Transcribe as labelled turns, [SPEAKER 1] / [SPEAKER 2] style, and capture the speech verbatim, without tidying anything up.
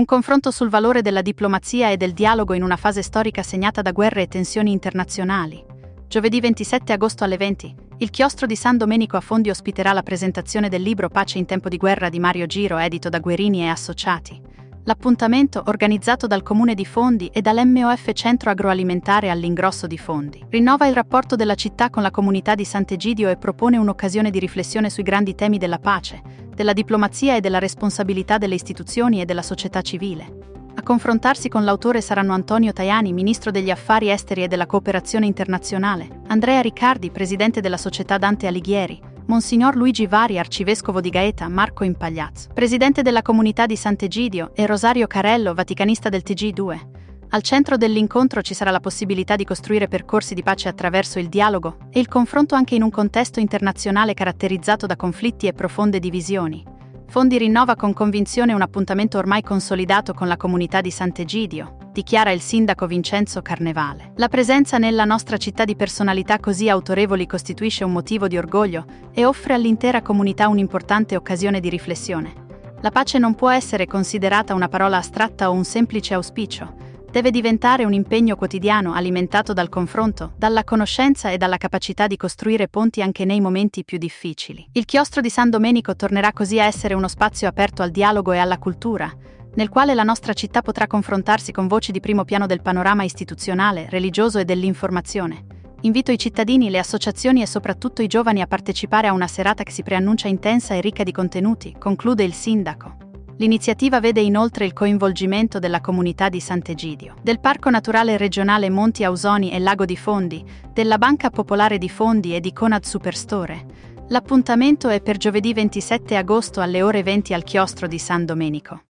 [SPEAKER 1] Un confronto sul valore della diplomazia e del dialogo in una fase storica segnata da guerre e tensioni internazionali. Giovedì ventisette agosto alle venti, il chiostro di San Domenico a Fondi ospiterà la presentazione del libro Pace in tempo di guerra di Mario Giro, edito da Guerini e Associati. L'appuntamento, organizzato dal Comune di Fondi e dall'M O F Centro Agroalimentare all'Ingrosso di Fondi, rinnova il rapporto della città con la comunità di Sant'Egidio e propone un'occasione di riflessione sui grandi temi della pace, della diplomazia e della responsabilità delle istituzioni e della società civile. A confrontarsi con l'autore saranno Antonio Tajani, ministro degli Affari Esteri e della Cooperazione Internazionale, Andrea Riccardi, presidente della Società Dante Alighieri, Monsignor Luigi Vari, arcivescovo di Gaeta, Marco Impagliazzo, presidente della comunità di Sant'Egidio, e Rosario Carello, vaticanista del T G due. Al centro dell'incontro ci sarà la possibilità di costruire percorsi di pace attraverso il dialogo e il confronto anche in un contesto internazionale caratterizzato da conflitti e profonde divisioni. Fondi rinnova con convinzione un appuntamento ormai consolidato con la comunità di Sant'Egidio, dichiara il sindaco Vincenzo Carnevale. La presenza nella nostra città di personalità così autorevoli costituisce un motivo di orgoglio e offre all'intera comunità un'importante occasione di riflessione. La pace non può essere considerata una parola astratta o un semplice auspicio. Deve diventare un impegno quotidiano alimentato dal confronto, dalla conoscenza e dalla capacità di costruire ponti anche nei momenti più difficili. Il chiostro di San Domenico tornerà così a essere uno spazio aperto al dialogo e alla cultura, nel quale la nostra città potrà confrontarsi con voci di primo piano del panorama istituzionale, religioso e dell'informazione. Invito i cittadini, le associazioni e soprattutto i giovani a partecipare a una serata che si preannuncia intensa e ricca di contenuti, conclude il sindaco. L'iniziativa vede inoltre il coinvolgimento della comunità di Sant'Egidio, del Parco Naturale Regionale Monti Ausoni e Lago di Fondi, della Banca Popolare di Fondi e di Conad Superstore. L'appuntamento è per giovedì ventisette agosto alle ore venti al chiostro di San Domenico.